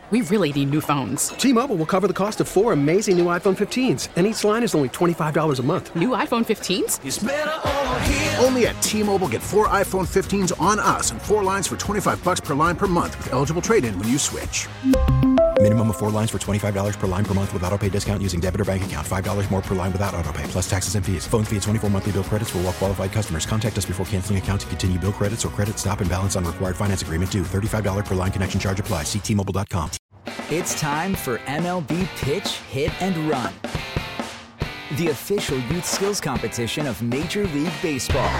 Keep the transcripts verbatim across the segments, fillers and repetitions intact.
we really need new phones. T-Mobile will cover the cost of four amazing new iPhone fifteens, and each line is only twenty-five dollars a month. New iPhone fifteens? It's better over here. Only at T-Mobile, get four iPhone fifteens on us and four lines for twenty-five dollars per line per month with eligible trade-in when you switch. Minimum of four lines for twenty-five dollars per line per month with autopay discount using debit or bank account. five dollars more per line without autopay, plus taxes and fees. Phone fee at twenty-four monthly bill credits for well-qualified customers. Contact us before canceling account to continue bill credits or credit stop and balance on required finance agreement due. thirty-five dollars per line connection charge applies. See T Mobile dot com. It's time for M L B Pitch, Hit, and Run, the official youth skills competition of Major League Baseball.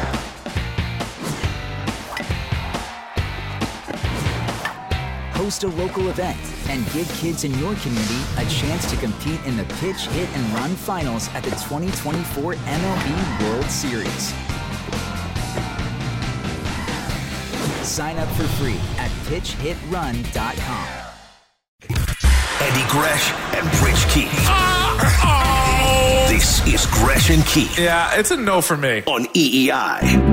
Host a local event and give kids in your community a chance to compete in the Pitch, Hit, and Run finals at the twenty twenty-four M L B World Series. Sign up for free at pitch hit run dot com. Andy Gresh and Rich Keefe. Uh, oh. This is Gresh and Keefe. Yeah, it's a no for me. On E E I.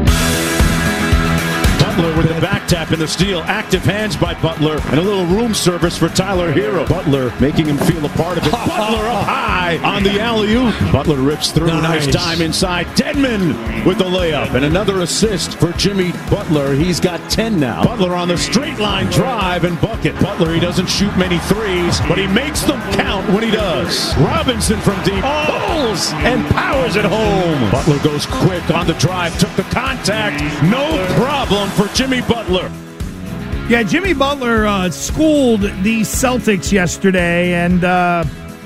Butler with the back tap in the steal. Active hands by Butler. And a little room service for Tyler Hero. Butler making him feel a part of it. Butler up high on the alley-oop. Butler rips through. Nice, nice time inside. Dedman with the layup. And another assist for Jimmy Butler. He's got ten now. Butler on the straight line drive and bucket. Butler, he doesn't shoot many threes, but he makes them count when he does. Robinson from deep. Pulls and powers it home. Butler goes quick on the drive. Took the contact. No problem for Jimmy Butler. Yeah, Jimmy Butler uh, schooled the Celtics yesterday, and uh,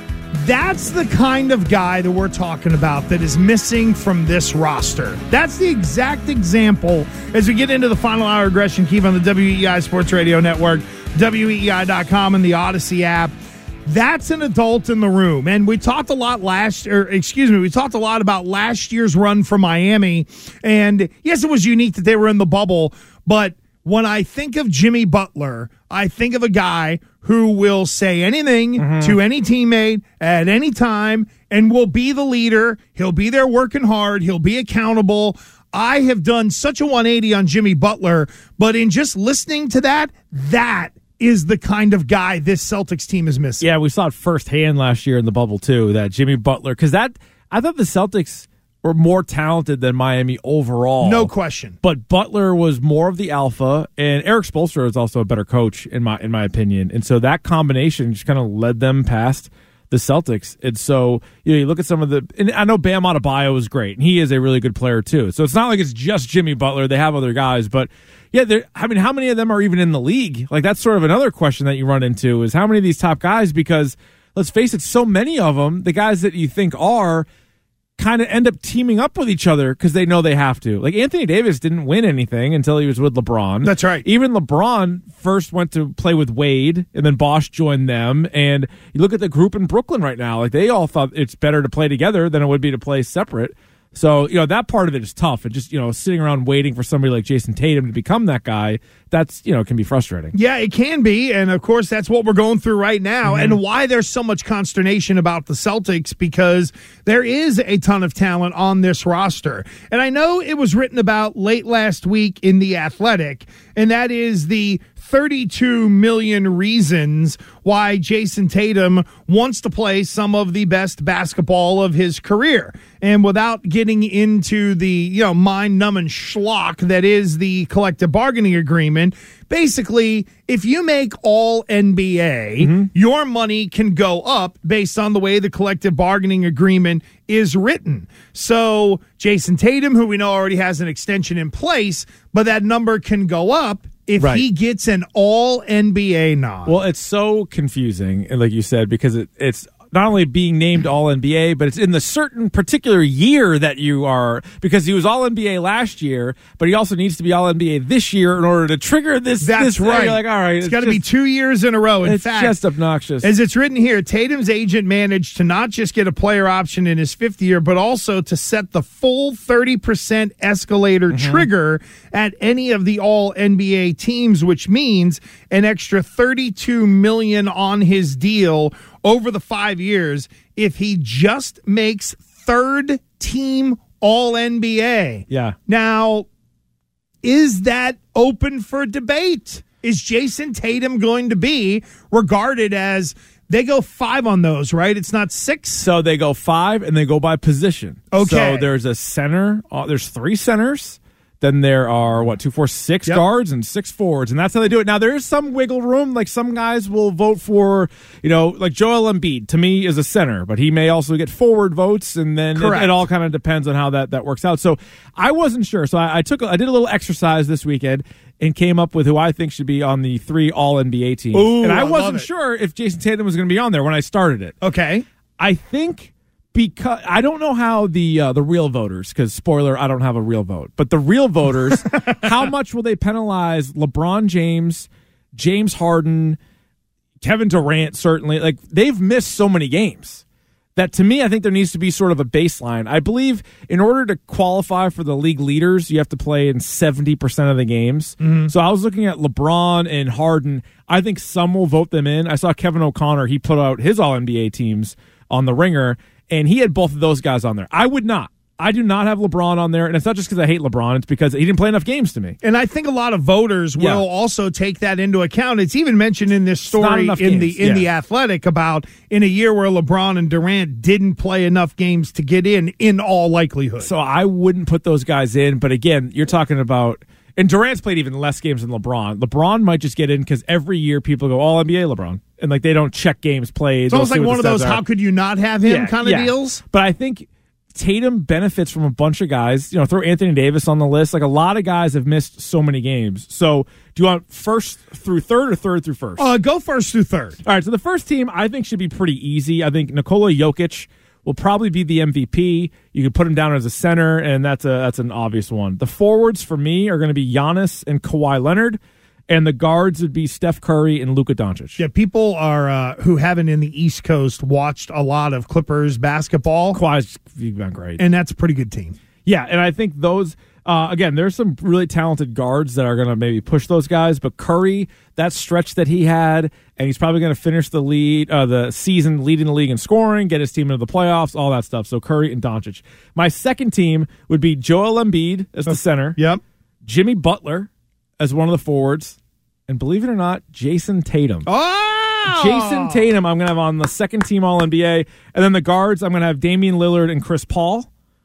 that's the kind of guy that we're talking about that is missing from this roster. That's the exact example as we get into the final hour of Gresh and Keefe on the W E I Sports Radio Network, W E I dot com, and the Odyssey app. That's an adult in the room. And we talked a lot last, or excuse me, we talked a lot about last year's run for Miami. And yes, it was unique that they were in the bubble. But when I think of Jimmy Butler, I think of a guy who will say anything mm-hmm. to any teammate at any time and will be the leader. He'll be there working hard. He'll be accountable. I have done such a one eighty on Jimmy Butler, but in just listening to that, that is the kind of guy this Celtics team is missing. Yeah, we saw it firsthand last year in the bubble, too, that Jimmy Butler, because that, I thought the Celtics were more talented than Miami overall. No question. But Butler was more of the alpha, and Eric Spoelstra is also a better coach, in my in my opinion. And so that combination just kind of led them past the Celtics. And so, you know, you look at some of the, and I know Bam Adebayo is great, and he is a really good player, too. So it's not like it's just Jimmy Butler. They have other guys, but yeah, I mean, how many of them are even in the league? Like, that's sort of another question that you run into is how many of these top guys, because let's face it, so many of them, the guys that you think are, kind of end up teaming up with each other because they know they have to. Like, Anthony Davis didn't win anything until he was with LeBron. That's right. Even LeBron first went to play with Wade, and then Bosh joined them. And you look at the group in Brooklyn right now. Like, they all thought it's better to play together than it would be to play separate. So, you know, that part of it is tough. And just, you know, sitting around waiting for somebody like Jason Tatum to become that guy, that's, you know, can be frustrating. Yeah, it can be. And, of course, that's what we're going through right now. Mm-hmm. And why there's so much consternation about the Celtics, because there is a ton of talent on this roster. And I know it was written about late last week in The Athletic, and that is the thirty-two million reasons why Jason Tatum wants to play some of the best basketball of his career. And without getting into the, you know, mind-numbing schlock that is the collective bargaining agreement, basically, if you make all N B A, mm-hmm. your money can go up based on the way the collective bargaining agreement is written. So Jason Tatum, who we know already has an extension in place, but that number can go up if right. he gets an all N B A nod. Well, it's so confusing, like you said, because it, it's not only being named all N B A, but it's in the certain particular year that you are, because he was all N B A last year, but he also needs to be all N B A this year in order to trigger this. That's this right. You're like, all right, it's, it's got to be two years in a row. In it's fact, just obnoxious. As it's written here, Tatum's agent managed to not just get a player option in his fifth year, but also to set the full thirty percent escalator mm-hmm. trigger at any of the all N B A teams, which means an extra thirty-two million dollars on his deal over the five years if he just makes third team all N B A. Yeah. Now, is that open for debate? is Jason Tatum going to be regarded as they go five on those, right? It's not six? So they go five, and they go by position. Okay. So there's a center. Uh, there's three centers. Then there are, what, two, four, six Yep. guards and six forwards, and that's how they do it. Now, there is some wiggle room. Like, some guys will vote for, you know, like Joel Embiid, to me, is a center, but he may also get forward votes, and then it, Correct. it all kind of depends on how that, that works out. So I wasn't sure. So I, I took, a, I did a little exercise this weekend and came up with who I think should be on the three All N B A teams. Ooh, and I, I love wasn't it. sure if Jason Tatum was going to be on there when I started it. Okay. I think because I don't know how the uh, the real voters, because spoiler, I don't have a real vote, but the real voters, how much will they penalize LeBron James, James Harden, Kevin Durant? Certainly, like, they've missed so many games that, to me, I think there needs to be sort of a baseline. I believe in order to qualify for the league leaders, you have to play in seventy percent of the games. Mm-hmm. So I was looking at LeBron and Harden. I think some will vote them in. I saw Kevin O'Connor. He put out his All N B A teams on the Ringer, and he had both of those guys on there. I would not. I do not have LeBron on there, and it's not just because I hate LeBron. It's because he didn't play enough games to me. And I think a lot of voters will Yeah. also take that into account. It's even mentioned in this not story enough in the games, in yeah. the Athletic about in a year where LeBron and Durant didn't play enough games to get in, in all likelihood. So I wouldn't put those guys in. But again, you're talking about, and Durant's played even less games than LeBron. LeBron might just get in because every year people go All N B A LeBron, and like they don't check games played. It's almost like one of those "how could you not have him" Yeah, kind of yeah. deals. But I think Tatum benefits from a bunch of guys. You know, throw Anthony Davis on the list. Like, a lot of guys have missed so many games. So do you want first through third or third through first? Uh, go first through third. All right, so the first team I think should be pretty easy. I think Nikola Jokic will probably be the M V P. You could put him down as a center, and that's a that's an obvious one. The forwards for me are going to be Giannis and Kawhi Leonard, and the guards would be Steph Curry and Luka Doncic. Yeah, people are uh, who haven't in the East Coast watched a lot of Clippers basketball. Kawhi's been great, and that's a pretty good team. Yeah, and I think those. Uh, again, there's some really talented guards that are going to maybe push those guys, but Curry, that stretch that he had, and he's probably going to finish the lead, uh, the season leading the league in scoring, get his team into the playoffs, all that stuff. So Curry and Doncic. My second team would be Joel Embiid as the center. Yep. Jimmy Butler as one of the forwards, and believe it or not, Jason Tatum. Oh! Jason Tatum, I'm going to have on the second team All N B A, and then the guards, I'm going to have Damian Lillard and Chris Paul.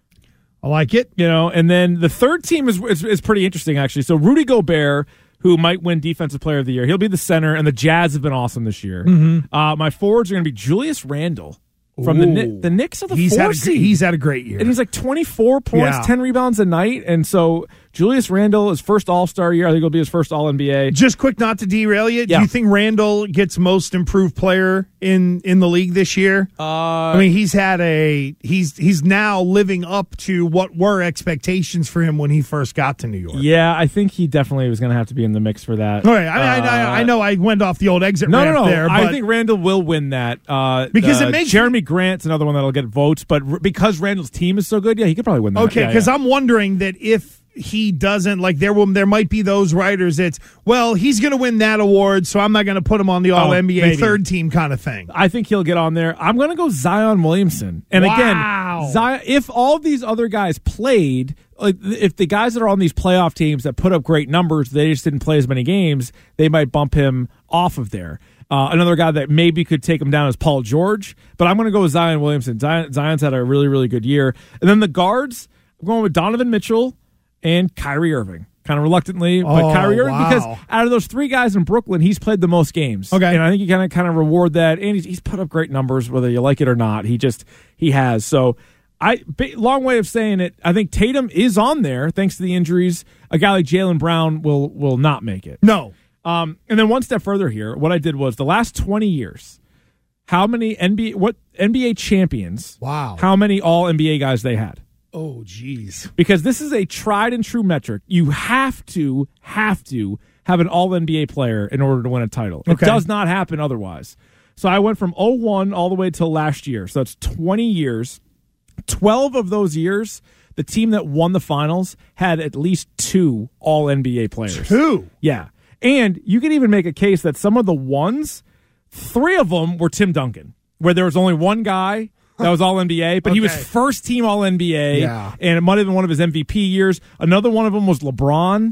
I like it. You know, and then the third team is, is is pretty interesting, actually. So Rudy Gobert, who might win Defensive Player of the Year, he'll be the center, and the Jazz have been awesome this year. Mm-hmm. Uh, my forwards are going to be Julius Randle from the Kni- the Knicks of the he's four had a, seed. He's had a great year. And he's like twenty-four points, Yeah. ten rebounds a night. And so Julius Randle, his first All-Star year, I think it'll be his first All N B A. Just quick, not to derail you, Yeah. do you think Randall gets most improved player in, in the league this year? Uh, I mean, he's had a he's he's now living up to what were expectations for him when he first got to New York. Yeah, I think he definitely was going to have to be in the mix for that. All right, I, I, Uh, I, I know I went off the old exit No, ramp no, no. there, I but think Randall will win that. Uh, Because uh, it makes- Jeremy Grant's another one that'll get votes, but r- because Randall's team is so good, yeah, he could probably win that. okay, Yeah, because yeah. I'm wondering that if he doesn't, like there will there might be those writers that's, well, he's going to win that award, so I'm not going to put him on the All N B A Oh, maybe. third team kind of thing. I think he'll get on there. I'm going to go Zion Williamson. And Wow. again, Zion, if all these other guys played, like if the guys that are on these playoff teams that put up great numbers, they just didn't play as many games, they might bump him off of there. Uh, another guy that maybe could take him down is Paul George, but I'm going to go with Zion Williamson. Zion, Zion's had a really, really good year. And then the guards, I'm going with Donovan Mitchell and Kyrie Irving. Kind of reluctantly, but Oh, Kyrie Irving, wow. because out of those three guys in Brooklyn, he's played the most games. Okay. And I think you kind of kind of reward that. And he's, he's put up great numbers, whether you like it or not. He just, he has. So, I big, long way of saying it, I think Tatum is on there, thanks to the injuries. A guy like Jaylen Brown will will not make it. No. Um, and then one step further here, what I did was the last twenty years, how many N B A, what N B A champions, Wow. how many all N B A guys they had. Oh, geez. Because this is a tried and true metric. You have to, have to have an all N B A player in order to win a title. It Okay. does not happen otherwise. So I went from oh one all the way till last year. So that's twenty years. twelve of those years, the team that won the finals had at least two all N B A players. Two? Yeah. And you can even make a case that some of the ones, three of them were Tim Duncan, where there was only one guy that was all N B A, but he was Okay. first team all N B A, Yeah. and it might have been one of his M V P years. Another one of them was LeBron,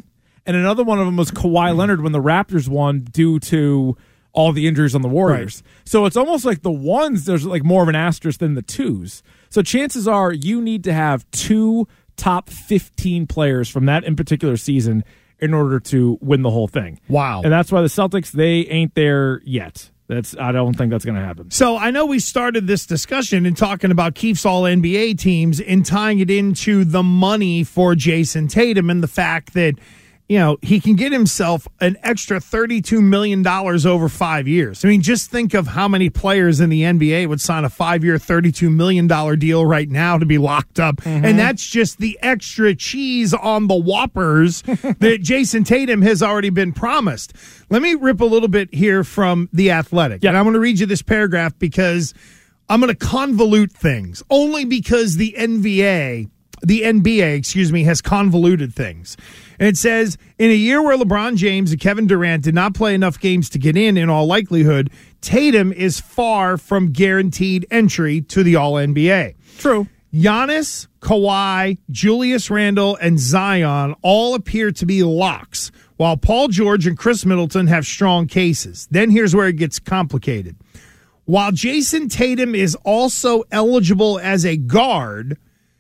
and another one of them was Kawhi Leonard when the Raptors won due to all the injuries on the Warriors. Right. So it's almost like the ones, there's like more of an asterisk than the twos. So chances are you need to have two top fifteen players from that in particular season in order to win the whole thing. Wow. And that's why the Celtics, they ain't there yet. That's I don't think that's going to happen. So I know we started this discussion in talking about Keefe's All N B A teams and tying it into the money for Jason Tatum and the fact that, you know, he can get himself an extra thirty-two million dollars over five years. I mean, just think of how many players in the N B A would sign a five-year, thirty-two million dollars deal right now to be locked up. Mm-hmm. And that's just the extra cheese on the Whoppers that Jason Tatum has already been promised. Let me rip a little bit here from The Athletic. Yeah. And I'm going to read you this paragraph because I'm going to convolute things, only because the N B A, the N B A, excuse me, has convoluted things. And it says, in a year where LeBron James and Kevin Durant did not play enough games to get in, in all likelihood, Tatum is far from guaranteed entry to the All N B A. True. Giannis, Kawhi, Julius Randle, and Zion all appear to be locks, while Paul George and Chris Middleton have strong cases. Then here's where it gets complicated. While Jason Tatum is also eligible as a guard,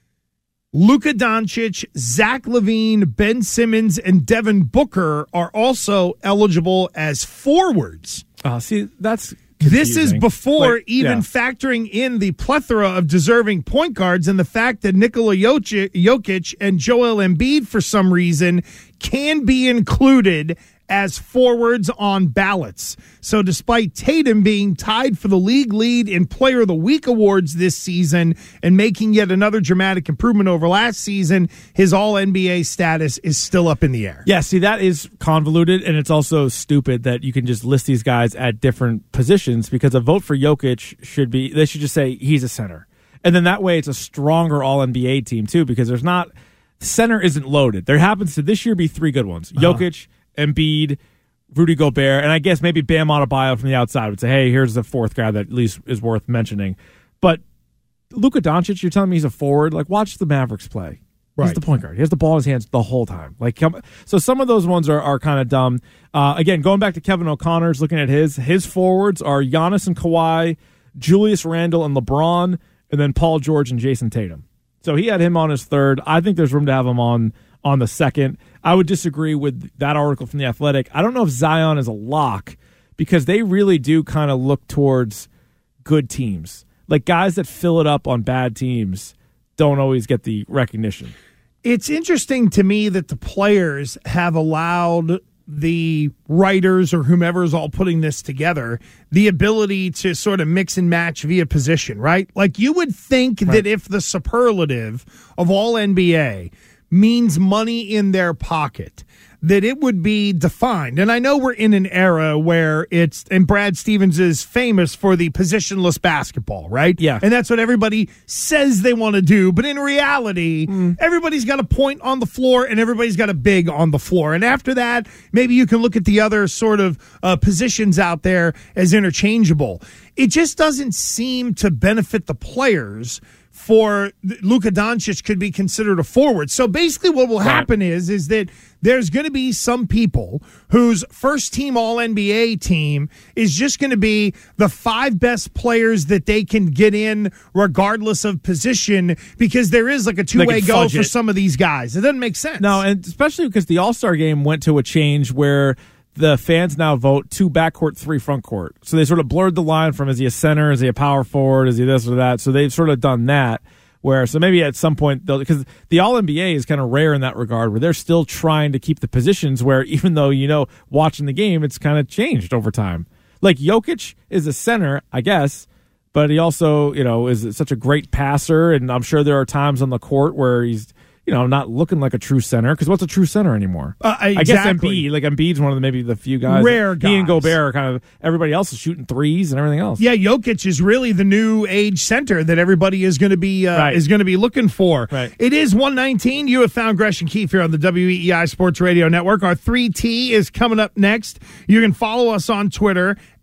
Luka Doncic, Zach LaVine, Ben Simmons, and Devin Booker are also eligible as forwards. Uh, see, that's confusing. This is before like, even yeah. factoring in the plethora of deserving point guards and the fact that Nikola Jokic and Joel Embiid, for some reason, can be included as forwards on ballots. So despite Tatum being tied for the league lead in Player of the Week awards this season and making yet another dramatic improvement over last season, his All N B A status is still up in the air. Yeah, see, that is convoluted, and it's also stupid that you can just list these guys at different positions, because a vote for Jokic should be, they should just say he's a center. And then that way it's a stronger All N B A team too, because there's not, center isn't loaded. There happens to this year be three good ones. Uh-huh. Jokic, Embiid, Rudy Gobert, and I guess maybe Bam Adebayo from the outside would say, hey, here's the fourth guy that at least is worth mentioning. But Luka Doncic, you're telling me he's a forward? Like, watch the Mavericks play. Right. He's the point guard. He has the ball in his hands the whole time. Like, come, so some of those ones are, are kind of dumb. Uh, again, going back to Kevin O'Connor's, looking at his, his forwards are Giannis and Kawhi, Julius Randle and LeBron, and then Paul George and Jason Tatum. So he had him on his third. I think there's room to have him on on the second. I would disagree with that article from The Athletic. I don't know if Zion is a lock, because they really do kind of look towards good teams. Like, guys that fill it up on bad teams don't always get the recognition. It's interesting to me that the players have allowed the writers or whomever is all putting this together the ability to sort of mix and match via position, right? Like, you would think right. that if the superlative of All N B A means money in their pocket, that it would be defined. And I know we're in an era where it's, and Brad Stevens is famous for the positionless basketball, right? Yeah. And that's what everybody says they want to do. But in reality, mm. everybody's got a point on the floor and everybody's got a big on the floor. And after that, maybe you can look at the other sort of uh, positions out there as interchangeable. It just doesn't seem to benefit the players for Luka Doncic could be considered a forward. So basically what will happen is, is that there's going to be some people whose first team All N B A team is just going to be the five best players that they can get in regardless of position, because there is like a two-way go for some of these guys. It doesn't make sense. No, and especially because the All-Star game went to a change where the fans now vote two backcourt, three frontcourt. So they sort of blurred the line from, is he a center, is he a power forward, is he this or that? So they've sort of done that. Where, so maybe at some point, because the All N B A is kind of rare in that regard, where they're still trying to keep the positions where, even though, you know, watching the game, it's kind of changed over time. Like, Jokic is a center, I guess, but he also, you know, is such a great passer, and I'm sure there are times on the court where he's, you know, not looking like a true center, because what's a true center anymore? Uh, exactly. I guess Embiid, like Embiid's one of the, maybe the few guys. Rare guys. He and Gobert are kind of, everybody else is shooting threes and everything else. Yeah, Jokic is really the new age center that everybody is going to be uh, right. is going to be looking for. Right. It is one nineteen. You have found Gresh and Keefe here on the W E E I Sports Radio Network. Our three T is coming up next. You can follow us on Twitter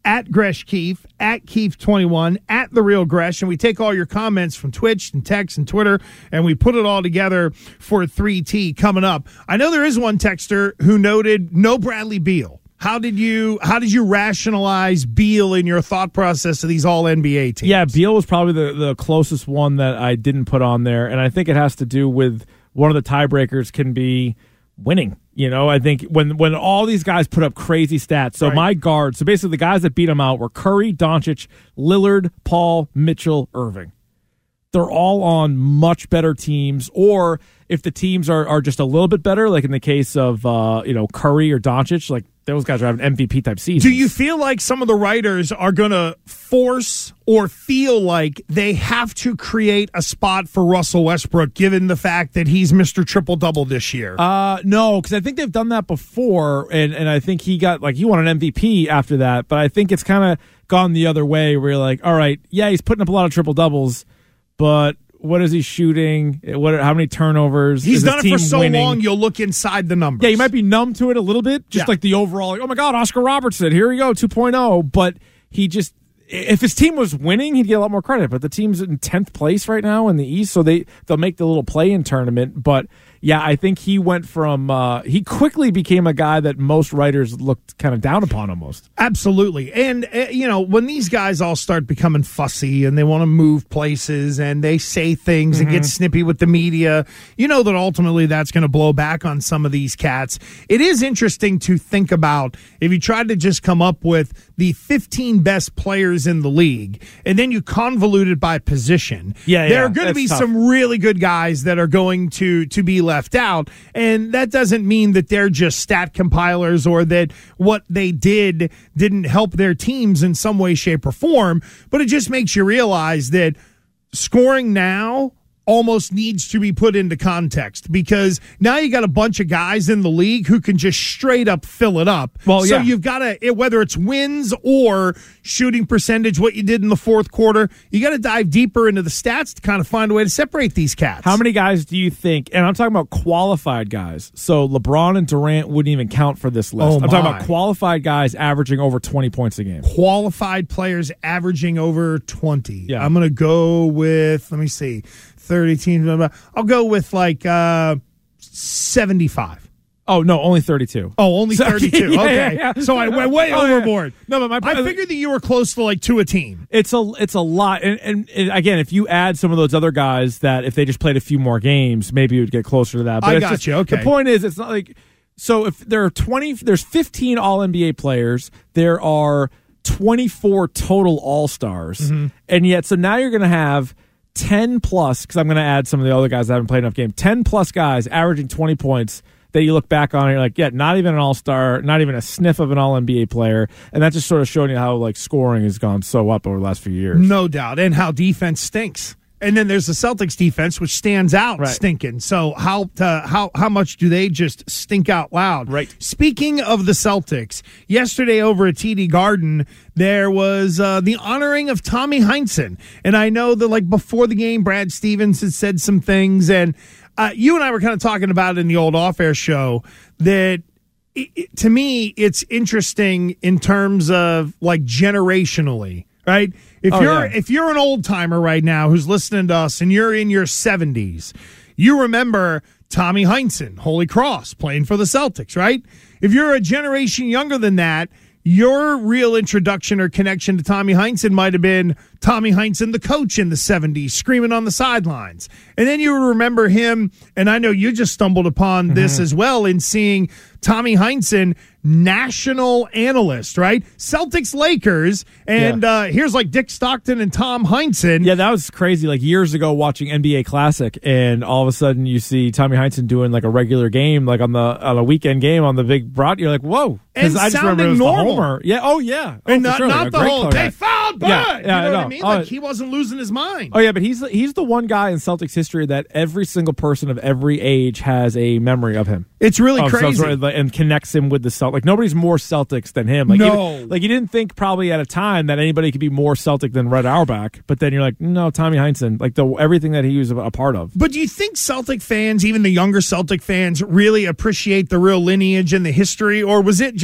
at Gresh Keefe, at Keefe twenty-one, at The Real Gresh, and we take all your comments from Twitch and text and Twitter, and we put it all together for three T coming up. I know there is one texter who noted no Bradley Beal. How did you how did you rationalize Beal in your thought process of these all N B A teams? Yeah, Beal was probably the, the closest one that I didn't put on there, and I think it has to do with one of the tiebreakers can be winning. You know, I think when when all these guys put up crazy stats, so right. my guard, so basically the guys that beat them out were Curry, Doncic, Lillard, Paul, Mitchell, Irving. They're all on much better teams, or if the teams are, are just a little bit better, like in the case of uh, you know Curry or Doncic, like those guys are having M V P type seasons. Do you feel like some of the writers are going to force or feel like they have to create a spot for Russell Westbrook, given the fact that he's Mister Triple Double this year? Uh, no, because I think they've done that before, and, and I think he got like he won an M V P after that. But I think it's kind of gone the other way, where you're like, all right, yeah, he's putting up a lot of triple doubles, but what is he shooting? What? How many turnovers? He's done it for so winning? long, you'll look inside the numbers. Yeah, you might be numb to it a little bit, just yeah. like the overall, like, oh my God, Oscar Robertson, here we go, two point oh. But he just, if his team was winning, he'd get a lot more credit. But the team's in tenth place right now in the East, so they, they'll make the little play-in tournament. But yeah, I think he went from, uh, he quickly became a guy that most writers looked kind of down upon almost. Absolutely. And, uh, you know, when these guys all start becoming fussy and they want to move places and they say things mm-hmm. and get snippy with the media, you know that ultimately that's going to blow back on some of these cats. It is interesting to think about if you tried to just come up with the fifteen best players in the league and then you convolute it by position. Yeah, there yeah, are going to be tough. some really good guys that are going to, to be left out, and that doesn't mean that they're just stat compilers or that what they did didn't help their teams in some way, shape, or form, but it just makes you realize that scoring now almost needs to be put into context, because now you got a bunch of guys in the league who can just straight up fill it up. Well, so yeah. you've got to, whether it's wins or shooting percentage, what you did in the fourth quarter, you got to dive deeper into the stats to kind of find a way to separate these cats. How many guys do you think, and I'm talking about qualified guys, so LeBron and Durant wouldn't even count for this list. Oh, I'm talking my. about qualified guys averaging over twenty points a game. Qualified players averaging over twenty. Yeah. I'm going to go with, let me see, thirty teams. I'll go with like uh, seventy-five. Oh, no, only thirty-two. Oh, only thirty-two. yeah, okay. Yeah, yeah. So I went way oh, overboard. Yeah. No, but my I figured that you were close to like two a team. It's a it's a lot. And, and, and again, if you add some of those other guys that if they just played a few more games, maybe you would get closer to that. But I it's got just, you. Okay. The point is, it's not like, so if there are twenty, there's fifteen all N B A players, there are twenty-four total all-stars. Mm-hmm. And yet, so now you're going to have ten plus, because I'm going to add some of the other guys that haven't played enough games, ten plus guys averaging twenty points that you look back on and you're like, yeah, not even an all-star, not even a sniff of an all N B A player. And that just sort of showing you how like scoring has gone so up over the last few years. No doubt. And how defense stinks. And then there's the Celtics defense, which stands out right. stinking. So how uh, how how much do they just stink out loud? Right. Speaking of the Celtics, yesterday over at T D Garden, there was uh, the honoring of Tommy Heinsohn. And I know that like before the game, Brad Stevens had said some things, and uh, you and I were kind of talking about it in the old off-air show that it, it, to me, it's interesting in terms of like generationally, right? If oh, you're yeah. if you're an old timer right now who's listening to us and you're in your seventies, you remember Tommy Heinsohn, Holy Cross, playing for the Celtics, right? If you're a generation younger than that, your real introduction or connection to Tommy Heinsohn might have been Tommy Heinsohn, the coach in the seventies, screaming on the sidelines. And then you remember him, and I know you just stumbled upon mm-hmm. this as well in seeing Tommy Heinsohn, national analyst, right? Celtics, Lakers, and yeah. uh, here's like Dick Stockton and Tom Heinsohn. Yeah, that was crazy. Like years ago watching N B A Classic, and all of a sudden you see Tommy Heinsohn doing like a regular game, like on the on a weekend game on the big broad. You're like, whoa. And I just remember it was normal. the Homer. Yeah, oh yeah. Oh, and not, sure. not like the whole, they fouled Bud. Yeah, yeah, you know I know. what I mean? Like oh, he wasn't losing his mind. Oh yeah, but he's he's the one guy in Celtics history that every single person of every age has a memory of him. It's really of crazy. Sort of, and connects him with the Celtics. Like nobody's more Celtics than him. Like, no. Even, like you didn't think probably at a time that anybody could be more Celtic than Red Auerbach, but then you're like, no, Tommy Heinsohn, like the everything that he was a part of. But do you think Celtic fans, even the younger Celtic fans, really appreciate the real lineage and the history, or was it just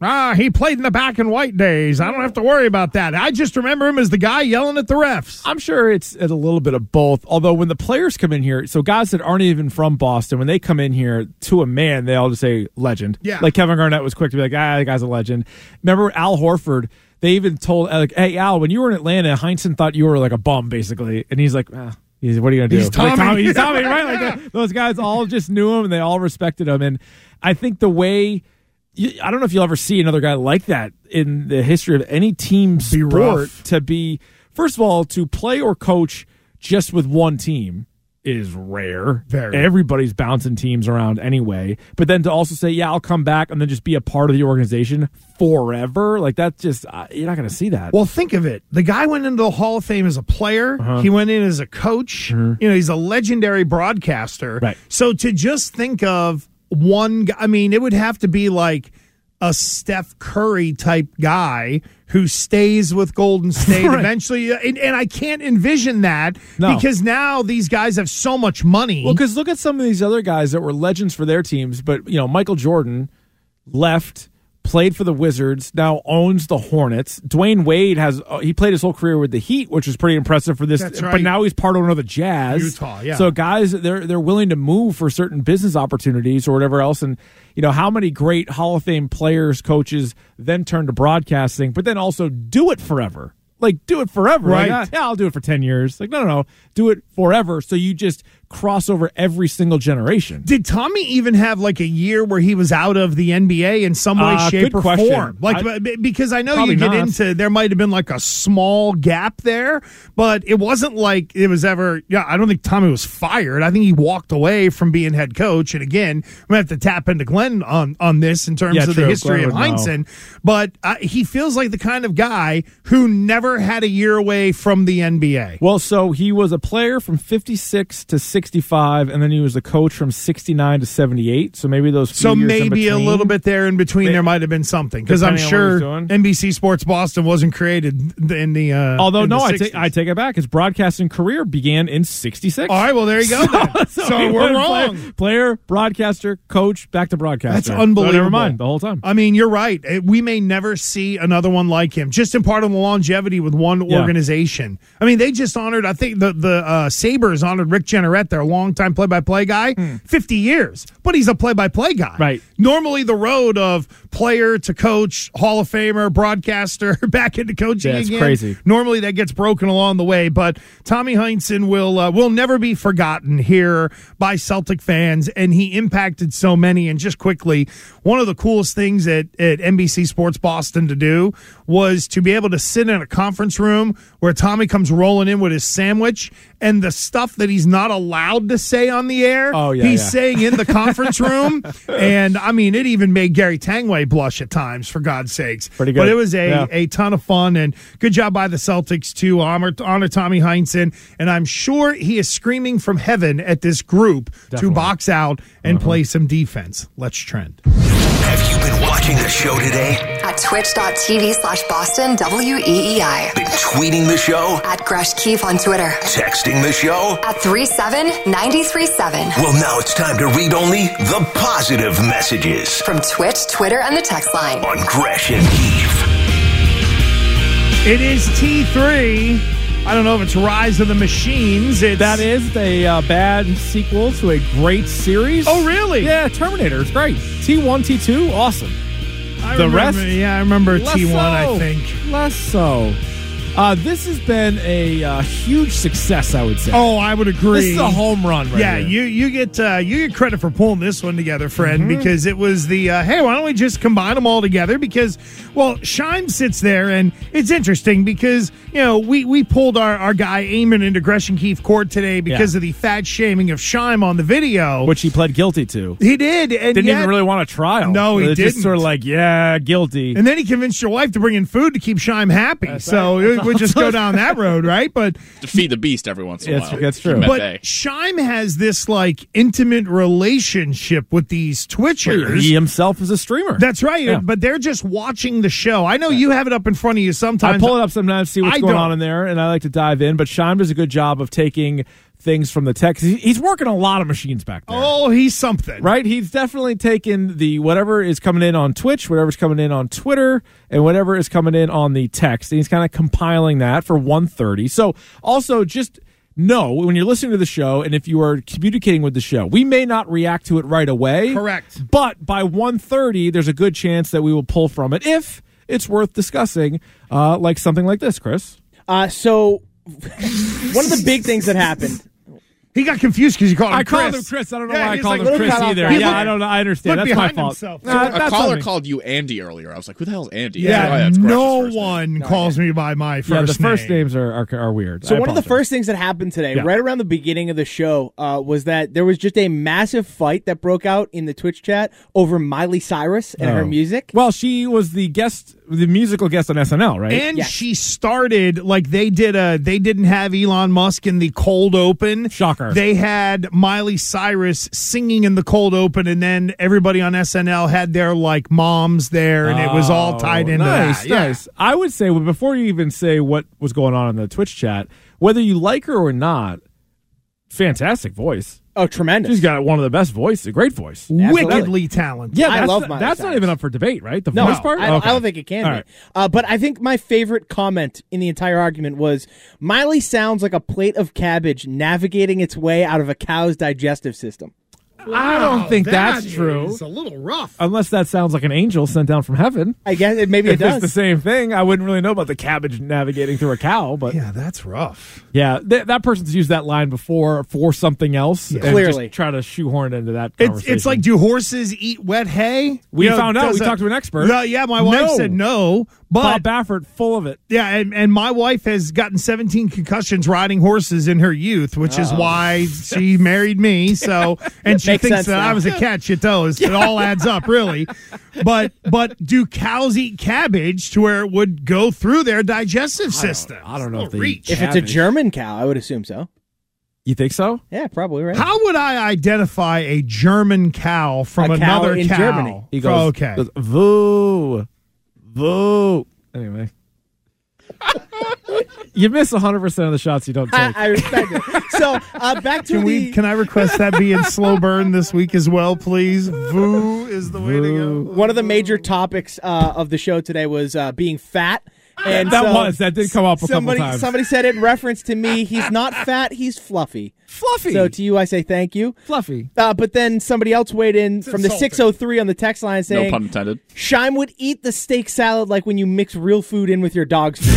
Ah, he played in the back and white days. I don't have to worry about that. I just remember him as the guy yelling at the refs. I'm sure it's, it's a little bit of both. Although when the players come in here, so guys that aren't even from Boston, when they come in here to a man, they all just say legend. Yeah. Like Kevin Garnett was quick to be like, ah, the guy's a legend. Remember Al Horford? They even told, like, hey, Al, when you were in Atlanta, Heinsohn thought you were like a bum, basically. And he's like, ah. He's, what are you going to do? He's Tommy. Like, Tommy. He's Tommy, right? Like that. Those guys all just knew him and they all respected him. And I think the way, you, I don't know if you'll ever see another guy like that in the history of any team sport rough. to be, first of all, to play or coach just with one team is rare. Very. Everybody's bouncing teams around anyway. But then to also say, yeah, I'll come back and then just be a part of the organization forever, like that's just, uh, you're not going to see that. Well, think of it. The guy went into the Hall of Fame as a player. Uh-huh. He went in as a coach. Mhm. You know, he's a legendary broadcaster. Right. So to just think of one guy, I mean, it would have to be like a Steph Curry type guy who stays with Golden State Right. eventually. And, and I can't envision that No. because now these guys have so much money. Well, because look at some of these other guys that were legends for their teams, but, you know, Michael Jordan left, played for the Wizards, now owns the Hornets. Dwayne Wade has uh, he played his whole career with the Heat, which was pretty impressive for this. That's But right. now he's part owner of the Jazz, Utah, yeah. So guys, they're they're willing to move for certain business opportunities or whatever else. And you know how many great Hall of Fame players, coaches then turn to broadcasting, but then also do it forever. Like do it forever, Right. Like, ah, yeah, I'll do it for ten years. Like no, no, no, do it forever. So you just cross over every single generation. Did Tommy even have like a year where he was out of the N B A in some way, Uh, shape, good or question. form? Like, I- b- because I know you Probably get not. into there might have been like a small gap there, but it wasn't like it was ever. Yeah, I don't think Tommy was fired. I think he walked away from being head coach. And again, I'm gonna have to tap into Glenn on on this in terms Yeah, of true. the history Glenn of would know. Heinsohn. But uh, he feels like the kind of guy who never had a year away from the N B A. Well, so he was a player from fifty-six to sixty-five, and then he was a coach from sixty-nine to seventy-eight. So maybe those few So years in maybe a between. little bit there in between, May- there might have been something because I'm Depending on what he's sure doing. N B C Sports Boston wasn't created in the. Uh, Although in no, the I sixties. take I take it back. His broadcasting career began in sixty-six. All right, well there you go. Then. so so he we're went wrong. Player, player, broadcaster, coach, back to broadcaster. That's So unbelievable. never mind the whole time. I mean, you're right. Eh, We may never see another one like him, just in part of the longevity with one Yeah. organization. I mean, they just honored, I think the, the uh, Sabres honored Rick Jenneret, their longtime play-by-play guy, fifty years. But he's a play-by-play guy. Right. Normally the road of player to coach, Hall of Famer, broadcaster, back into coaching Yeah, it's again. crazy. Normally that gets broken along the way, but Tommy Heinsohn will uh, will never be forgotten here by Celtic fans, and he impacted so many. And just quickly, one of the coolest things at, at N B C Sports Boston to do was to be able to sit in a conference room where Tommy comes rolling in with his sandwich, and the stuff that he's not allowed to say on the air, Oh, yeah, he's yeah. saying in the conference room. And, I mean, it even made Gary Tangway blush at times, for God's sakes. Pretty good. But it was a, Yeah. a ton of fun, and good job by the Celtics to honor, honor Tommy Heinsohn. And I'm sure he is screaming from heaven at this group Definitely. to box out and play some defense. Let's trend. Have you been watching the show today? At twitch.tv slash Boston W E E I. Been tweeting the show? At Gresh Keefe on Twitter. Texting the show? At three seven nine three seven. Well, now it's time to read only the positive messages From Twitch, Twitter, and the text line. on Gresh and Keefe. It is T three. I don't know if it's Rise of the Machines. It's, That is a uh, bad sequel to a great series. Oh, really? Yeah, Terminator. It's great. T one, T two, awesome. I the remember, rest? Yeah, I remember Less T one, I so. think. Less so. Uh, this has been a uh, huge success, I would say. Oh, I would agree. This is a home run right yeah, here. you you get uh, you get credit for pulling this one together, friend, Mm-hmm. because it was the uh, hey, why don't we just combine them all together? Because well, Scheim sits there, and it's interesting because you know we we pulled our, our guy Eamon into Gresham Keefe court today because Yeah. of the fat shaming of Scheim on the video, Which he pled guilty to. he did, and Didn't yet, even really want a trial. No, he It's just didn't. sort of like, yeah, guilty. And then he convinced your wife to bring in food to keep Scheim happy. That's so right. it would just go down that road, right? But To feed the beast every once in a That's- while. that's true. Keep him at But bay. Scheim has this like intimate relationship with these Twitchers. He himself is a streamer. That's right, Yeah. but they're just watching the show. I know you have it up in front of you I sometimes. pull it up sometimes, see what's I going don't. on in there, and I like to dive in. But Scheim does a good job of taking things from the tech. He's working a lot of machines back there. Oh, he's something. Right? He's definitely taken the whatever is coming in on Twitch, whatever's coming in on Twitter, and whatever is coming in on the text. And he's kind of compiling that for one thirty. So also just know when you're listening to the show and if you are communicating with the show, we may not react to it right away. Correct. But by one thirty, there's a good chance that we will pull from it if it's worth discussing, uh, like something like this, Chris. Uh, so one of the big things that happened. He got confused because you called him I Chris. called him Chris. I don't know Yeah, why I he's called like, him Chris cut off either. that. Yeah, Look- I don't know. I understand. look That's my behind fault. himself. Nah, So a that's caller on me. called you Andy earlier. I was like, who the hell is Andy? Yeah, Oh, that's Gresh's no first name. one calls me by my first Yeah, the first name. names are are, are weird. So I one of the apologize. first things that happened today, Yeah. right around the beginning of the show, uh, was that there was just a massive fight that broke out in the Twitch chat over Miley Cyrus and her Oh. music. Well, she was the guest, the musical guest on S N L, right? And Yes. she started like they did a they didn't have Elon Musk in the cold open. Shocker. They had Miley Cyrus singing in the cold open, and then everybody on S N L had their like moms there, and it was all tied into nice, that. Yeah. Nice. I would say well, before you even say what was going on in the Twitch chat, whether you like her or not, fantastic voice. Oh, tremendous. She's got one of the best voices, a great voice. Wickedly talented. Yeah, I that's, love not, Miley that's not Cyrus. even up for debate, right? The No, voice part? I, don't- Okay. I don't think it can All be. right. Uh, but I think my favorite comment in the entire argument was Miley sounds like a plate of cabbage navigating its way out of a cow's digestive system. I don't think that's true. It's a little rough. Unless that sounds like an angel sent down from heaven. I guess it, maybe it If it's does. the same thing, I wouldn't really know about the cabbage navigating through a cow, but Yeah, that's rough. yeah, th- that person's used that line before for something else. and Clearly. just try to shoehorn it into that It's conversation. it's like, do horses eat wet hay? We You know, found out. does We a- talked to an expert. Yeah, yeah, my wife No. said no, but Bob Baffert, full of it. yeah, and, and my wife has gotten seventeen concussions riding horses in her youth, which is why she married me. So, and she Makes thinks sense that now. I was a catch. It does. It all adds up, really. But but do cows eat cabbage to where it would go through their digestive system? I don't know if they reach. eat if it's a cabbage. German cow, I would assume so. You think so? Yeah, probably, right? How would I identify a German cow from A cow another in cow? Germany. He goes, okay. goes, Voo. Voo. Anyway. You miss one hundred percent of the shots you don't take. I, I respect it. So, uh, back to Can the... we? Can I request that be in slow burn this week as well, please? Voo is the way to go. One of the major topics uh, of the show today was uh, being fat. And That so was. That did come up a somebody, couple times. Somebody said it in reference to me, he's not fat, he's fluffy. Fluffy. So to you, I say thank you. Fluffy. Uh, but then somebody else weighed in from the insulting. six oh three on the text line No saying, pun intended. Shime would eat the steak salad like when you mix real food in with your dog's food.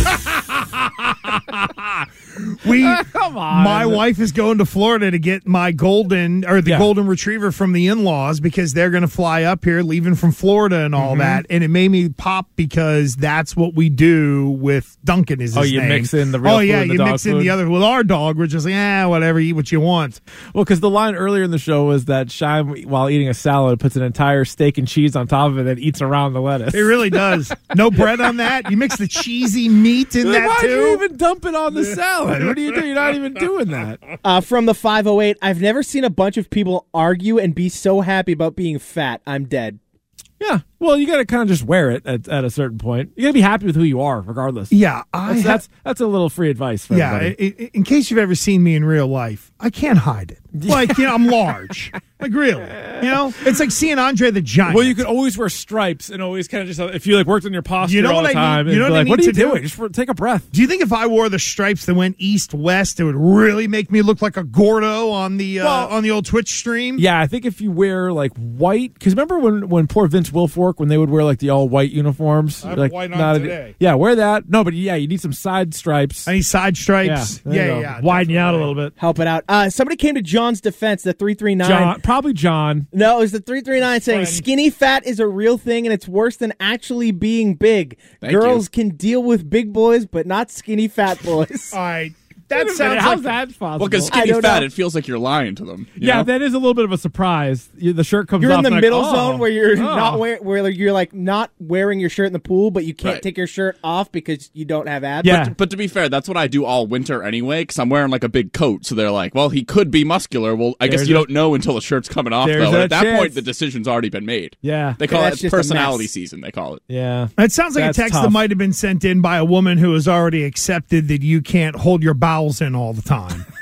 We, Come on. my wife is going to Florida to get my golden or the Yeah. golden retriever from the in-laws because they're going to fly up here, leaving from Florida and all Mm-hmm. that. And it made me pop because that's what we do with Duncan. Is his Oh, you name. mix in the real Oh food yeah, and the you dog mix in food? the other with our dog. We're just like, yeah, whatever, eat what you want. Well, because the line earlier in the show was that Shime, while eating a salad, puts an entire steak and cheese on top of it and eats around the lettuce. It really does. No bread on that. You mix the cheesy meat in Like, that why'd too. you even dump it on the salad? What are you doing? You're not even doing that. Uh, from the five oh eight, I've never seen a bunch of people argue and be so happy about being fat. I'm dead. Yeah. Well, you got to kind of just wear it at, at a certain point. You got to be happy with who you are, regardless. Yeah, I That's, ha- that's that's a little free advice for Yeah, everybody. i- i- in case you've ever seen me in real life, I can't hide it. Like, you know, I'm large. Like, really. You know? It's like seeing Andre the Giant. Well, you could always wear stripes and always kind of just, if you like worked on your posture You know all what the I need- time, you and know be what I like, what are need you to do? doing? Just for, take a breath. Do you think if I wore the stripes that went east-west, it would really make me look like a Gordo on the uh, Well, on the old Twitch stream? Yeah, I think if you wear like white, because remember when, when poor Vince Wilfork, when they would wear like the all white uniforms? I have like, white on not a- today. yeah, wear that. No, but yeah, you need some side stripes. I need side stripes. there you Yeah, go. yeah. Widen you out a definitely. little bit. Help it out. Uh, somebody came to John's defense, the three three nine. John, probably John. No, it was the three three nine saying Friend. skinny fat is a real thing and it's worse than actually being big. Thank Girls you. can deal with big boys, but not skinny fat boys. All right. Wait That a minute, sounds how's like that possible? Well, because I skinny don't fat, know. it feels like you're lying to them. you yeah, know? that is a little bit of a surprise. You, the shirt comes You're off in the like, middle oh, zone where you're oh. not wear, where you're like not wearing your shirt in the pool, but you can't Right. take your shirt off because you don't have abs. Yeah. But to be fair, that's what I do all winter anyway, because I'm wearing like a big coat. So they're like, well, he could be muscular. Well, I guess There's you a- don't know until the shirt's coming off, There's though. And a at that chance. point, the decision's already been made. Yeah. They call Yeah, it that's just a personality mess. season, they call it. Yeah. It sounds like That's a text tough. that might have been sent in by a woman who has already accepted that you can't hold your bowels in all the time.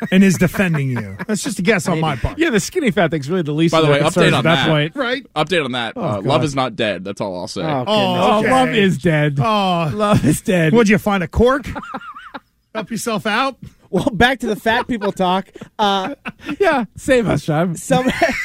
and is defending you. That's just a guess on my part. Yeah, the skinny fat thing's really the least. By the of way, their concerns update on at that, that. point. Right. Update on that. Oh, uh, God. love is not dead. That's all I'll say. Oh, Oh, okay. love is dead. Oh, Love is dead. Would you find a cork? Help yourself out. Well, back to the fat people talk. Uh, yeah, save us, Sean. So,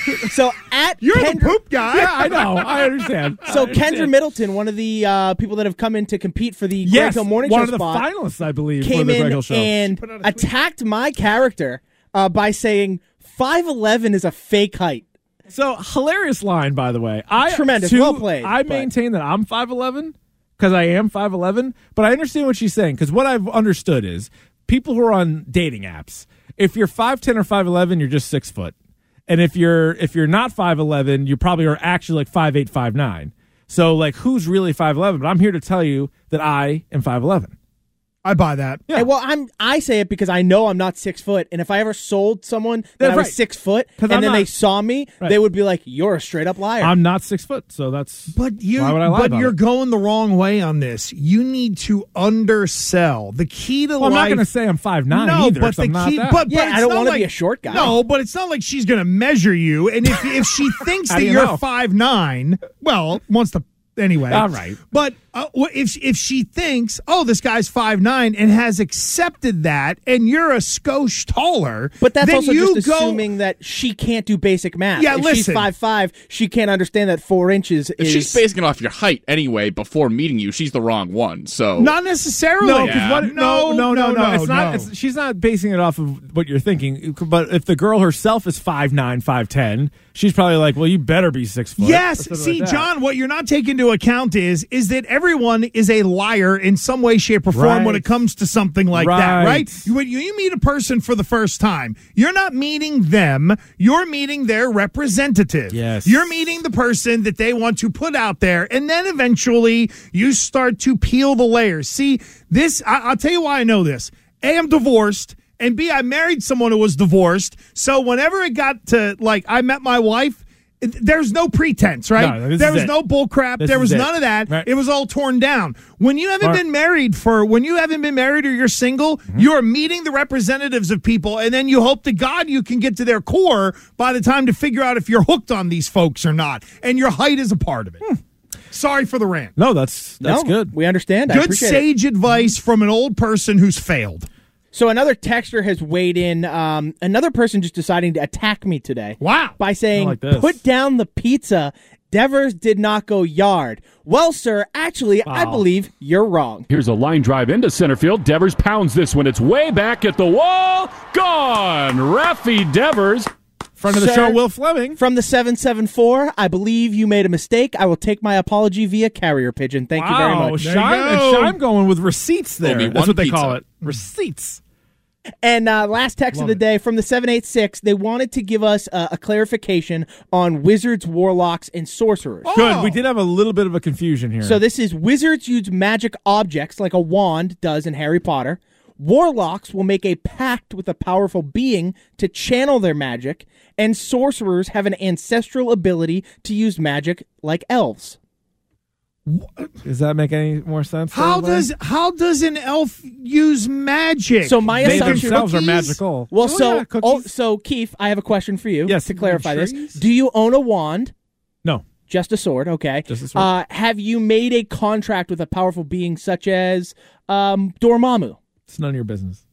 so at You're Kendra, the poop guy. Yeah, I know. I understand. So I understand. Kendra Middleton, one of the uh, people that have come in to compete for the yes, Greg Hill Morning one Show of the spot, finalists, I believe, came for the Greg in Hill Show. and attacked my character uh, by saying five eleven is a fake height. So hilarious line, by the way. I Tremendous. too, Well played, I but- maintain that I'm five eleven because I am five eleven, but I understand what she's saying because what I've understood is people who are on dating apps, if you're five ten or five eleven, you're just six foot. And if you're if you're not five eleven, you probably are actually like five eight, five nine. So like who's really five eleven? But I'm here to tell you that I am five eleven. I buy that. Yeah. well, I'm I say it because I know I'm not six foot, and if I ever sold someone that That's I was right. six foot, and 'Cause then I'm they not- saw me, Right. they would be like, "You're a straight up liar." I'm not six foot, so that's But you, why would I lie but about you're it? going the wrong way on this. You need to undersell. The key to Well, I'm life. not going to say I'm five nine no, either. but so the I'm not key. that. But, Yeah, but I it's don't not wanna like, be a short guy. No, but it's not like she's going to measure you. And if if she thinks How that do you you're know? five nine, well, once the anyway, All right. But uh, wh- if if she thinks, oh, this guy's five nine and has accepted that, and you're a skosh taller, But that's then also you just go, assuming that she can't do basic math. Yeah, if listen. she's five five, she can't understand that four inches If is. she's basing it off your height anyway before meeting you, she's the wrong one. So Not necessarily. No, 'cause Yeah. what, no, no, no, no, no, It's not. no. It's, she's not basing it off of what you're thinking. But if the girl herself is five nine, five ten, she's probably like, "Well, you better be six foot." Yes. or something See, like that. John, what you're not taking into account is is that everyone is a liar in some way, shape, or form Right. when it comes to something like that, Right. right? When you meet a person for the first time, you're not meeting them, you're meeting their representative. Yes. You're meeting the person that they want to put out there, and then eventually you start to peel the layers. See, this, I, I'll tell you why I know this. A, I'm divorced. And B, I married someone who was divorced. So whenever it got to, like, I met my wife, it- there's no pretense, right? No, this there is was it. no bull crap. This there is was it. none of that. Right. It was all torn down. When you haven't Mark- been married for, when you haven't been married or you're single, Mm-hmm. you're meeting the representatives of people, and then you hope to God you can get to their core by the time to figure out if you're hooked on these folks or not. And your height is a part of it. Hmm. Sorry for the rant. No, that's that's No, good. We understand. I Good appreciate it. sage advice from an old person who's failed. So another texter has weighed in. Um, another person just deciding to attack me today. Wow. By saying, I like this. "Put down the pizza. Devers did not go yard." Well, sir, actually, I Wow. believe you're wrong. Here's a line drive into center field. Devers pounds this one. It's way back at the wall. Gone. Raffy Devers. Friend of the Sir, show, Will Fleming. From the seven seven four, I believe you made a mistake. I will take my apology via carrier pigeon. Thank you very Wow, much. There you Shime, and go. Shime going with receipts there. Only That's one what they pizza. call it. Receipts. And uh, last text Love of the it. day from the seven eight six, they wanted to give us uh, a clarification on wizards, warlocks, and sorcerers. Good. We did have a little bit of a confusion here. So this is wizards use magic objects like a wand does in Harry Potter. Warlocks will make a pact with a powerful being to channel their magic, and sorcerers have an ancestral ability to use magic like elves. Does that make any more sense? to How everybody? does how does an elf use magic? So my They assumption themselves are cookies? magical? Well, Oh, so yeah, cookies. oh, so Keith, I have a question for you. Yes, to clarify this, trees? do you own a wand? No. Just a sword, okay. Just a sword. Uh, have you made a contract with a powerful being such as um, Dormammu? It's none of your business.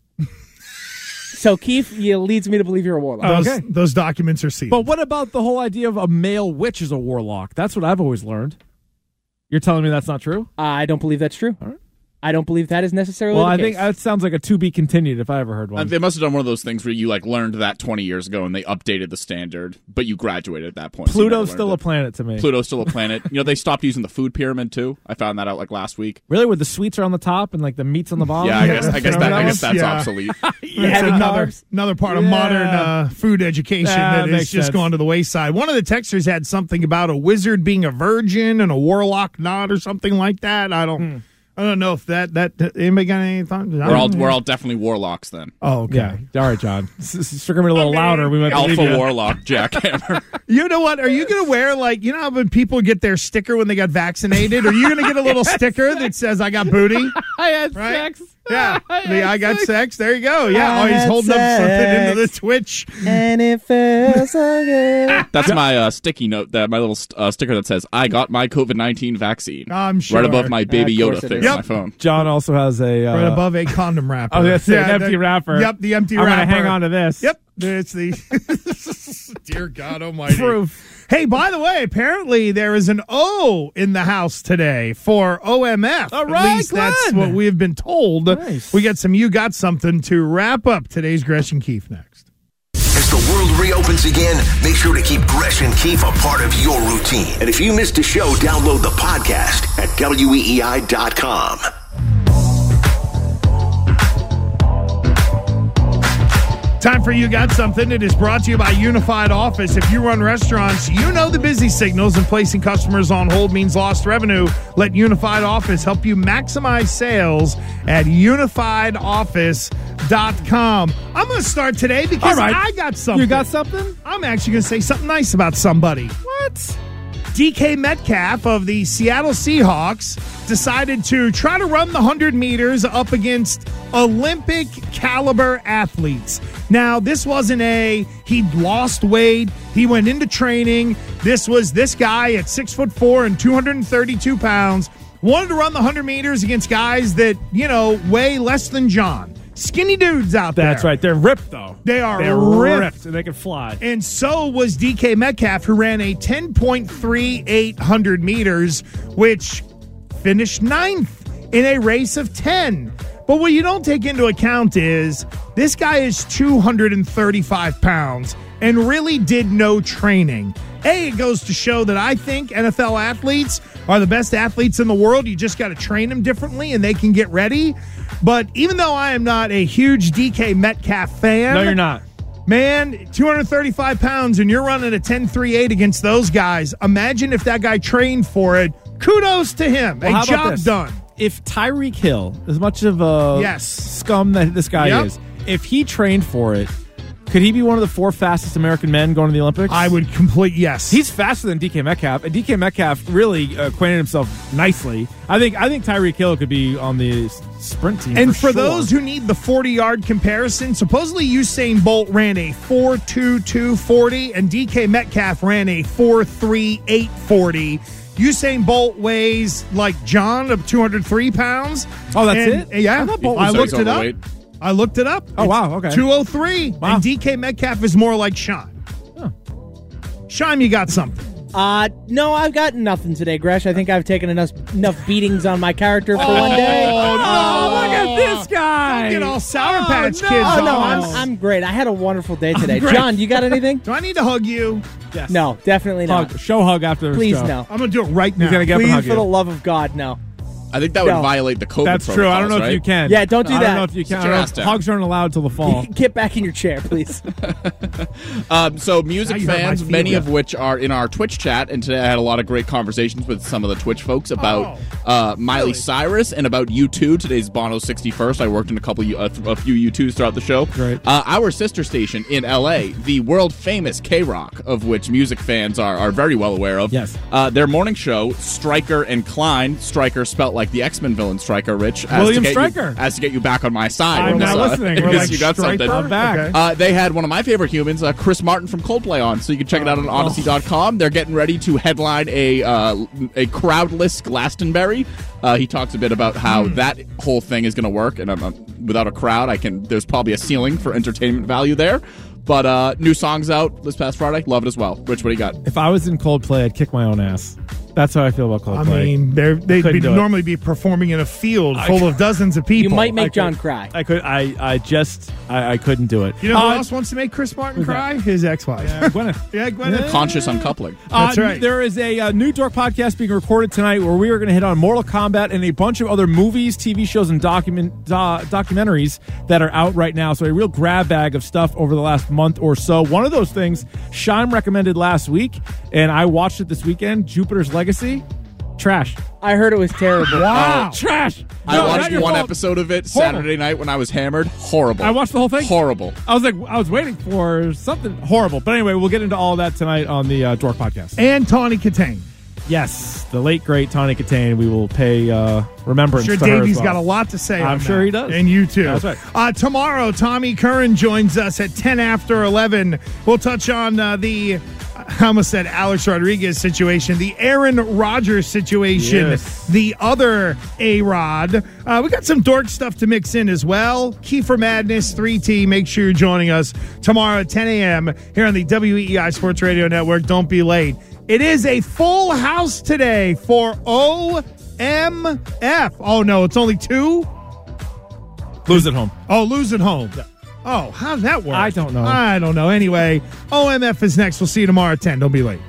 So Keith, it leads me to believe you're a warlock. Those, Okay. those documents are sealed. But what about the whole idea of a male witch as a warlock? That's what I've always learned. You're telling me that's not true? I don't believe that's true. All right. I don't believe that is necessarily Well, the I case. think that sounds like a to be continued if I ever heard Uh, one. they must have done one of those things where you like learned that twenty years ago and they updated the standard, but you graduated at that point. so you never Pluto's learned still a it. planet to me. Pluto's still a planet. You know, they stopped using the food pyramid too. I found that out like last week. Really, where the sweets are on the top and like the meat's on the bottom? Yeah, I guess I guess that I guess that's Yeah. obsolete. It's Heavy another carbs. another part of Yeah. modern uh, food education Yeah, that makes has just sense. gone to the wayside. One of the texters had something about a wizard being a virgin and a warlock not, or something like that. I don't. Hmm. I don't know if that that anybody got any thoughts? We're all we're all definitely warlocks then. Oh, okay. Yeah. All right, John. S- s- Start me a little louder. We might believe Alpha you. warlock jackhammer. You know what? Are you going to wear, like, you know how when people get their sticker when they got vaccinated? Are you going to get a little sticker that says, I got booty? I had Right? sex. Yeah, the I got sex. There you go. Yeah, I oh, he's had holding up something sex. into the Twitch. And it feels so good. That's my uh, sticky note, that my little st- uh, sticker that says, I got my COVID nineteen vaccine. I'm sure. Right above my Baby Of course Yoda it thing is. on my Yep. phone. John also has a uh, Right above a condom wrapper. Oh, that's Yeah, an empty that- wrapper. Yep, the empty I'm wrapper. gonna hang on to this. Yep, it's the. Dear God Almighty. Proof. Hey, by the way, apparently there is an O in the house today for O M F. All At right, least that's Glenn. what we have been told. Nice. We got some You Got Something to wrap up today's Gresh and Keefe next. As the world reopens again, make sure to keep Gresh and Keefe a part of your routine. And if you missed a show, download the podcast at W E E I dot com. Time for You Got Something. It is brought to you by Unified Office. If you run restaurants, you know the busy signals and placing customers on hold means lost revenue. Let Unified Office help you maximize sales at unified office dot com. I'm going to start today because All right. I got something. You got something? I'm actually going to say something nice about somebody. What? D K Metcalf of the Seattle Seahawks decided to try to run the one hundred meters up against Olympic caliber athletes. Now, this wasn't a he'd lost weight, he went into training. This was this guy at six foot four and two hundred thirty-two pounds wanted to run the one hundred meters against guys that, you know, weigh less than John. Skinny dudes out there. That's right. They're ripped, though. They are They're ripped. ripped, and they can fly. And so was D K Metcalf, who ran a ten point three eight hundred meters, which finished ninth in a race of ten. But what you don't take into account is this guy is two hundred thirty-five pounds and really did no training. A, it goes to show that I think N F L athletes are the best athletes in the world. You just got to train them differently and they can get ready. But even though I am not a huge D K Metcalf fan. No, you're not. Man, two hundred thirty-five pounds and you're running a ten three eight against those guys. Imagine if that guy trained for it. Kudos to him. Well, a how about job this? done. If Tyreek Hill, as much of a Yes. scum that this guy Yep. is, if he trained for it, could he be one of the four fastest American men going to the Olympics? I would complete yes. He's faster than D K Metcalf, and D K Metcalf really acquainted himself nicely. I think I think Tyreek Hill could be on the s- sprint team. And for, for sure. those who need the forty-yard comparison, supposedly Usain Bolt ran a four two two forty and D K Metcalf ran a four three eight forty. Usain Bolt weighs like John of two hundred three pounds. Oh, that's And- it? Yeah. I thought Bolt I was looked it overweight. up. I looked it up. Oh, wow, okay. two oh three. Wow. And D K Metcalf is more like Sean. Huh. Sean, you got something. Uh, no, I've got nothing today, Gresh. I think I've taken enough enough beatings on my character for one day. Oh, no. look at this guy! Don't get all Sour Oh, Patch no. Kids Oh, on no, I'm, us. I'm great. I had a wonderful day today. great. John, you got anything? Do I need to hug you? Yes. No, definitely not. Hug, show hug after the Please, show. no. I'm going to do it right now. He's gonna get up and Please, hug for the you. love of God, no. I think that would No. violate the COVID That's true. I don't know protocols, if you right? can. Yeah, don't do I that. don't know if you can. Sit I your don't ass know. down. Hugs aren't allowed till the fall. Get back in your chair, please. Um, so music Now you hurt my fans, many feelings. of which are in our Twitch chat, and today I had a lot of great conversations with some of the Twitch folks about Oh, uh, Miley really? Cyrus and about U two. Today's Bono's sixty-first. I worked in a couple, uh, th- a few U twos throughout the show. Great. Uh, our sister station in L A, the world famous K Rock, of which music fans are, are very well aware of. Yes. Uh, their morning show, Stryker and Klein, Stryker spelt like the X-Men villain Stryker, Rich. as William to get you- Stryker. as to get you back on my side. I'm in not this, uh, listening. in We're this like you got Stryper? something. I'm back. Okay. Uh, they had one of my favorite humans, uh, Chris Martin from Coldplay, on, so you can check it out on Odyssey dot com. They're getting ready to headline a uh, a crowdless Glastonbury. Uh, he talks a bit about how that whole thing is going to work, and um, um, without a crowd, I can. There's probably a ceiling for entertainment value there. But uh, new songs out this past Friday, love it as well. Rich, what do you got? If I was in Coldplay, I'd kick my own ass. That's how I feel about I Coldplay. mean, they're, they'd couldn't be, do it. normally be performing in a field I full could- of dozens of You people. might make I John could- cry. I could. I. I just. I, I couldn't do it. You know who Uh, else wants to make Chris Martin who's that? cry? His ex-wife. uh, Gwyneth. Yeah, Gwyneth. Conscious uncoupling. That's Uh, right. There is a uh, new Dork podcast being recorded tonight where we are going to hit on Mortal Kombat and a bunch of other movies, T V shows, and document do- documentaries that are out right now. So a real grab bag of stuff over the last month or so. One of those things Shime recommended last week, and I watched it this weekend, Jupiter's Legacy. Trash. I heard it was terrible. Wow. Trash. I No, watched not your one fault. episode of it Horrible. Saturday night when I was hammered. Horrible. I watched the whole thing. Horrible. I was like, I was waiting for something horrible. But anyway, we'll get into all that tonight on the uh, Dork podcast. And Tawny Katane. Yes, the late great Tawny Katane. We will pay uh, remembrance. I'm sure to her Davey's as well. got a lot to say. I'm on sure that. he does, and you too. That's right. Uh, tomorrow, Tommy Curran joins us at ten after eleven. We'll touch on uh, the. I almost said Alex Rodriguez situation, the Aaron Rodgers situation, Yes. the other A-Rod. Uh, we got some dork stuff to mix in as well. Kiefer Madness, three T. Make sure you're joining us tomorrow at ten a.m. here on the W E E I Sports Radio Network. Don't be late. It is a full house today for O M F. Oh, no, it's only two? Lose at home. Oh, lose at home. Oh, how's that work? I don't know. I don't know. Anyway, O M F is next. We'll see you tomorrow at ten. Don't be late.